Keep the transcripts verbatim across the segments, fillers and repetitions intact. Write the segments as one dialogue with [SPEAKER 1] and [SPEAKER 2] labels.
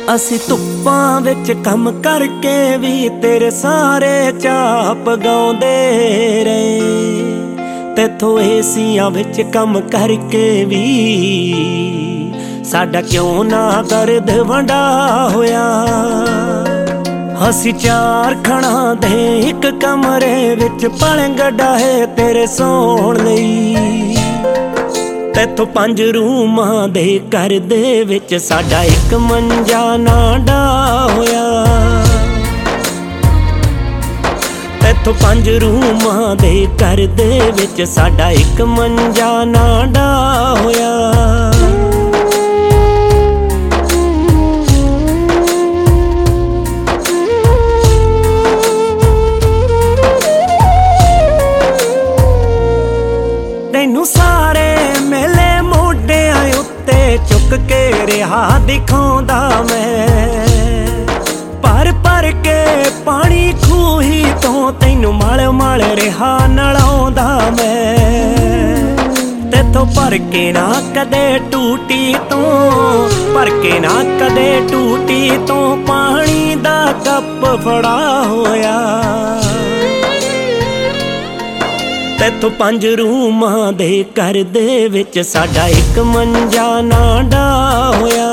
[SPEAKER 1] ਅਸੀਂ ਧੁੱਪਾਂ ਵਿੱਚ ਕੰਮ ਕਰਕੇ ਵੀ ਤੇਰੇ ਸਾਰੇ ਚਾਪ ਗਾਉਂਦੇ ਰਹੇ। ਤੇਥੋਂ ਏਸੀਆਂ ਵਿੱਚ ਕੰਮ ਕਰਕੇ ਵੀ ਸਾਡਾ ਕਿਉਂ ਨਾ ਦਰਦ ਵੰਡਾ ਹੋਇਆ। ਅਸੀਂ ਚਾਰ ਖਣਾ ਦੇ ਇੱਕ ਕਮਰੇ ਵਿੱਚ ਪਲੰਗ ਡਾਹੇ ਤੇਰੇ ਸੌਣ ਲਈ। ਤੇਥੋਂ ਪੰਜ ਰੂਮਾਂ ਦੇ ਘਰ ਦੇ ਵਿੱਚ ਸਾਡਾ ਇੱਕ ਮੰਜਾ ਨਾ ਡਾ ਹੋਇਆ। ਤੇਥੋਂ ਪੰਜ ਰੂਮਾਂ ਦੇ ਘਰ ਦੇ ਵਿੱਚ ਸਾਡਾ ਇੱਕ ਮੰਜਾ ਨਾ ਡਾ ਹੋਇਆ। ਤੈਨੂੰ ਸਾਰੇ ਮੇਲੇ ਮੋਢਿਆਂ ਉੱਤੇ ਚੁੱਕ ਕੇ ਰਿਹਾ ਦਿਖਾਉਂਦਾ ਮੈਂ। ਭਰ ਭਰ ਕੇ ਪਾਣੀ ਖੂਹੀ ਤੋਂ ਤੈਨੂੰ ਮਲ ਮਲ ਰਿਹਾ ਨਲਾਉਂਦਾ ਮੈਂ। ਤੇਥੋਂ ਭਰ ਕੇ ਨਾ ਕਦੇ ਟੂਟੀ ਤੋਂ ਭਰ ਕੇ ਨਾ ਕਦੇ ਟੂਟੀ ਤੋਂ ਪਾਣੀ ਦਾ ਕੱਪ ਫੜਾ ਹੋਇਆ। ਤੇਥੋਂ ਪੰਜ ਰੂਮਾਂ ਦੇ ਘਰ ਦੇ ਵਿੱਚ ਸਾਡਾ ਇੱਕ ਮੰਜਾ ਨਾ ਡਾ ਹੋਇਆ।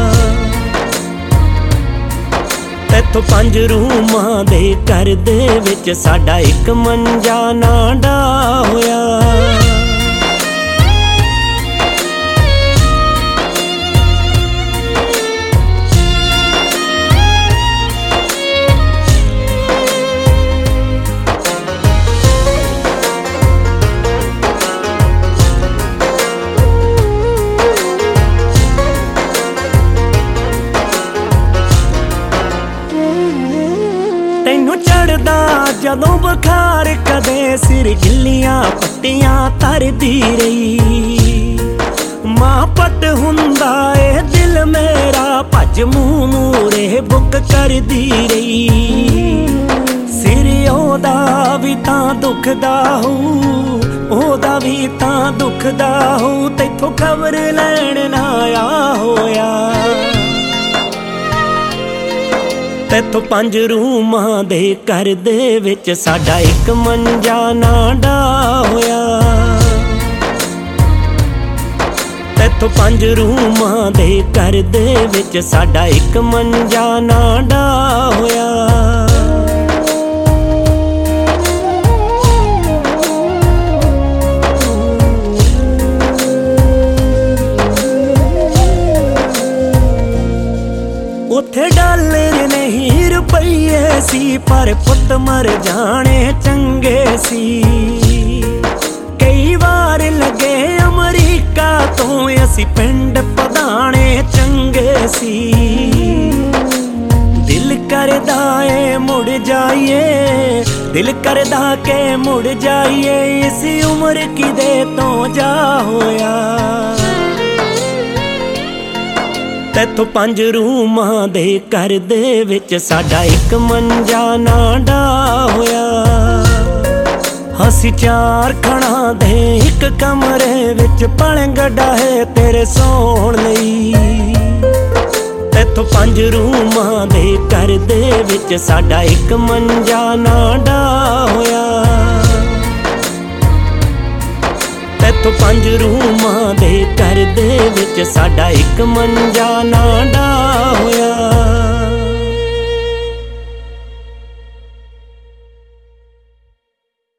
[SPEAKER 1] ਤੇਥੋਂ ਪੰਜ ਰੂਮਾਂ ਦੇ ਘਰ ਦੇ ਵਿੱਚ ਸਾਡਾ ਇੱਕ ਮੰਜਾ ਨਾ ਡਾ ਹੋਇਆ। ਤੈਨੂੰ ਚੜਦਾ ਜਦੋਂ ਬੁਖਾਰ ਕਦੇ ਸਿਰ ਗਿੱਲੀਆਂ ਪੱਟੀਆਂ ਤਰਦੀ ਰਹੀ। ਮਾਂ ਪਟ ਹੁੰਦਾ ਏ ਦਿਲ ਮੇਰਾ ਭੱਜ ਮੂੰਹ ਮੂਰੇ ਬੁੱਕ ਕਰਦੀ ਰਹੀ। ਸਿਰ ਉਹਦਾ ਵੀ ਤਾਂ ਦੁਖਦਾ ਹੋਊ ਉਹਦਾ ਵੀ ਤਾਂ ਦੁਖਦਾ ਹੋਊ। ਤੈਥੋਂ ਖਬਰ ਲੈਣ ਨਾ ਆਇਆ ਹੋਇਆ। ਤੇਥੋਂ ਪੰਜ ਰੂਮਾਂ ਦੇ ਘਰ ਦੇ ਵਿੱਚ ਸਾਡਾ ਇੱਕ ਮੰਜਾ ਨਾ ਡਾ ਹੋਇਆ। ਤੇਥੋਂ ਪੰਜ ਰੂਮਾਂ ਦੇ ਘਰ ਦੇ ਵਿੱਚ ਸਾਡਾ ਇੱਕ ਮੰਜਾ ਨਾ ਡਾ ਹੋਇਆ। ਉੱਥੇ ਡਾਲਰ ਨਹੀਂ ਰੁਪਈਏ ਸੀ ਪਰ ਪੁੱਤ ਮਰ ਜਾਣੇ ਚੰਗੇ ਸੀ। ਕਈ ਵਾਰ ਲੱਗੇ ਅਮਰੀਕਾ ਤੋਂ ਅਸੀਂ ਪਿੰਡ ਪਧਾਣੇ ਚੰਗੇ ਸੀ। ਦਿਲ ਕਰਦਾ ਏ ਮੁੜ ਜਾਈਏ ਦਿਲ ਕਰਦਾ ਕਿ ਮੁੜ ਜਾਈਏ। ਇਸ ਉਮਰ ਕਿਦੇ ਤੋਂ ਜਾ ਹੋਇਆ। ਤੇਥੋਂ ਪੰਜ ਰੂਮਾਂ ਦੇ ਘਰ ਦੇ ਵਿੱਚ ਸਾਡਾ ਇੱਕ ਮੰਜਾ ਨਾ ਡਾ ਹੋਇਆ। ਅਸੀਂ ਚਾਰ ਖਣਾ ਦੇ ਇੱਕ ਕਮਰੇ ਵਿੱਚ ਪਲੰਗ ਡਾਹੇ ਤੇਰੇ ਸੌਣ ਲਈ। ਤੇਥੋਂ ਪੰਜ ਰੂਮਾਂ ਦੇ ਘਰ ਦੇ ਵਿੱਚ ਸਾਡਾ ਇੱਕ ਮੰਜਾ ਨਾ ਡਾ ਹੋਇਆ। ਤੇਥੋਂ ਪੰਜ ਰੂਮਾਂ ਦੇ ਘਰ ਦੇ ਵਿੱਚ ਸਾਡਾ ਇੱਕ ਮੰਜਾ ਨਾ